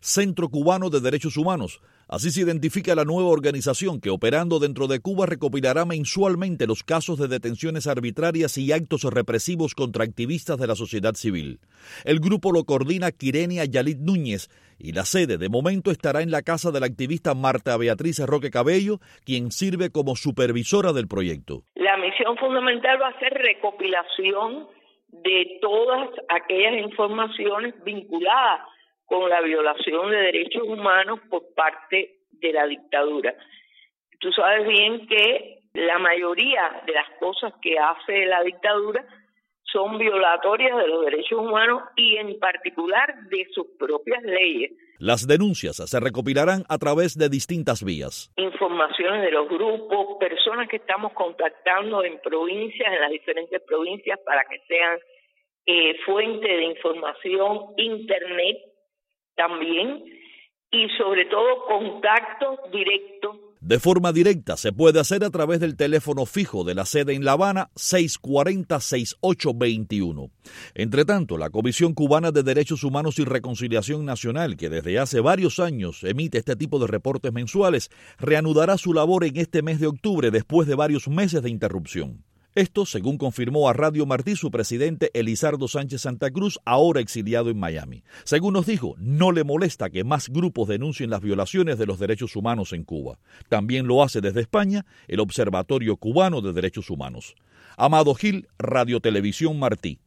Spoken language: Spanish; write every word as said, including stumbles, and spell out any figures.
Centro Cubano de Derechos Humanos. Así se identifica la nueva organización que, operando dentro de Cuba, recopilará mensualmente los casos de detenciones arbitrarias y actos represivos contra activistas de la sociedad civil. El grupo lo coordina Quirenia Yalit Núñez y la sede de momento estará en la casa de la activista Marta Beatriz Roque Cabello, quien sirve como supervisora del proyecto. La misión fundamental va a ser recopilación de todas aquellas informaciones vinculadas con la violación de derechos humanos por parte de la dictadura. Tú sabes bien que la mayoría de las cosas que hace la dictadura son violatorias de los derechos humanos y en particular de sus propias leyes. Las denuncias se recopilarán a través de distintas vías. Informaciones de los grupos, personas que estamos contactando en provincias, en las diferentes provincias, para que sean eh, fuente de información, internet también, y sobre todo contacto directo. De forma directa se puede hacer a través del teléfono fijo de la sede en La Habana, seis cuatro cero, seis ocho dos uno. Entre tanto, la Comisión Cubana de Derechos Humanos y Reconciliación Nacional, que desde hace varios años emite este tipo de reportes mensuales, reanudará su labor en este mes de octubre después de varios meses de interrupción. Esto, según confirmó a Radio Martí su presidente Elizardo Sánchez Santa Cruz, ahora exiliado en Miami. Según nos dijo, no le molesta que más grupos denuncien las violaciones de los derechos humanos en Cuba. También lo hace desde España el Observatorio Cubano de Derechos Humanos. Amado Gil, Radio Televisión Martí.